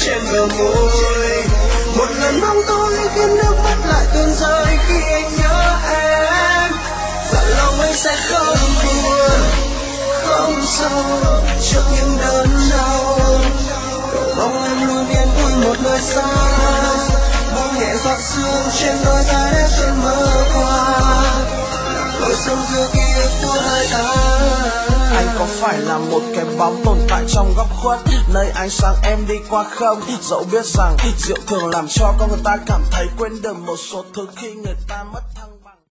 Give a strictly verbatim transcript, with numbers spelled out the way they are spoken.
trên bờ môi. Một lần mong tôi khiến nước mắt lại tuôn rơi khi anh nhớ em. Dặn lòng anh sẽ không buồn, không sâu trước những đớn đau. Mong em luôn yên vui một nơi xa, buông nhẹ giọt sương trên đôi vai để cơn mơ qua. Lối sông giữa ký ức của hai ta. Anh có phải là một cái bóng tồn tại trong góc khuất, nơi ánh sáng em đi qua không? Dẫu biết rằng rượu thường làm cho con người ta cảm thấy quên được một số thứ khi người ta mất thăng